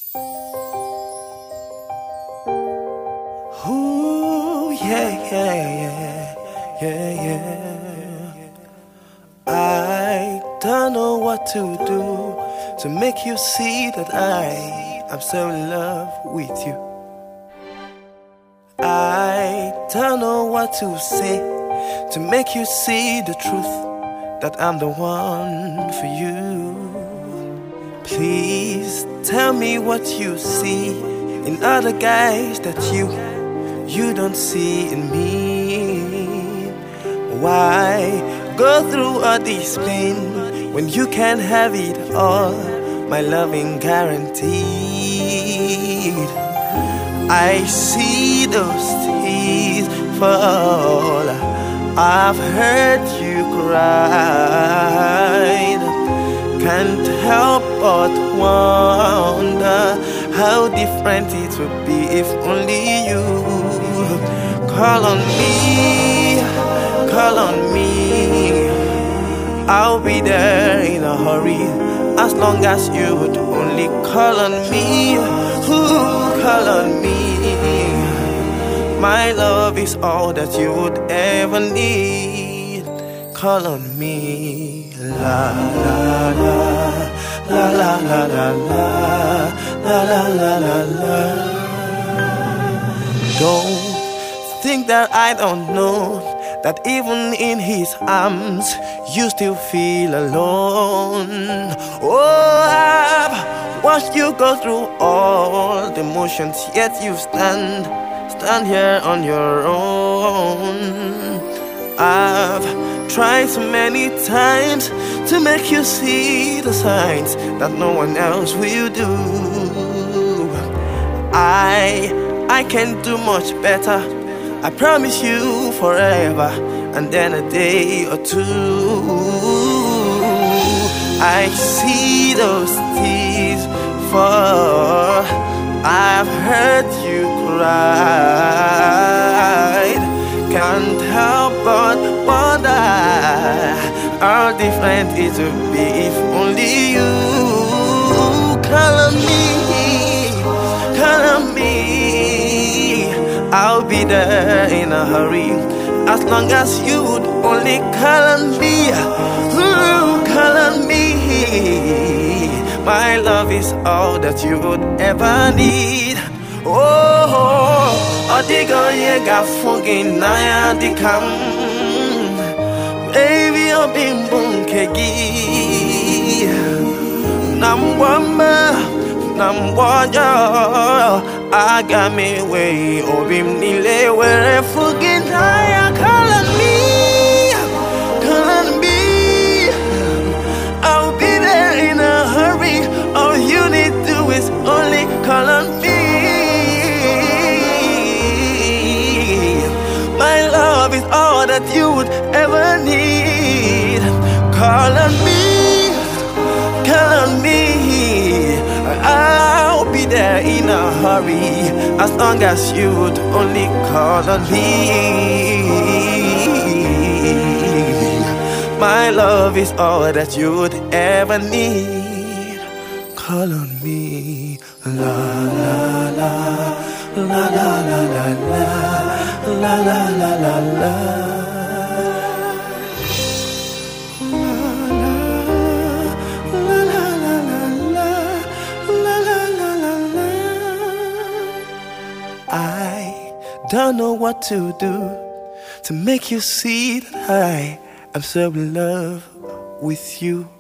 Ooh, yeah, yeah, yeah, yeah, yeah. I don't know what to do to make you see that I am so in love with you. I don't know what to say to make you see the truth that I'm the one for you. Please tell me what you see in other guys that you don't see in me. Why go through all this pain when you can have it all? My loving guaranteed. I see those tears fall. I've heard you cry. Can't help but wonder how different it would be if only you call on me, call on me. I'll be there in a hurry as long as you would only call on me. Ooh, call on me. My love is all that you would ever need. Call on me. La la la la la la la la la la la la. Don't think that I don't know that even in his arms you still feel alone. Oh, I've watched you go through all the motions, yet you stand here on your own. I've tried so many times to make you see the signs that no one else will do. I can do much better, I promise you, forever and then a day or two. I see those tears fall. I've heard you cry. Can't help but wonder how different it would be if only you call on me, call on me. I'll be there in a hurry as long as you would only call on me. Ooh, call on me. My love is all that you would ever need. Oh, Odigo yega fogin naya dikam. Baby, you've been bunkegi. Namwamba, namwaja. Agame way obim nile where fogin naya. Call on me, call on me. I'll be there in a hurry. All you need to do is only call on me. My love is all that you would ever need. Call on me, call on me. I'll be there in a hurry as long as you would only call on me. My love is all that you would ever need. Call on me. La la la la la la la la la la la la. I don't know what to do to make you see that I am so in love with you.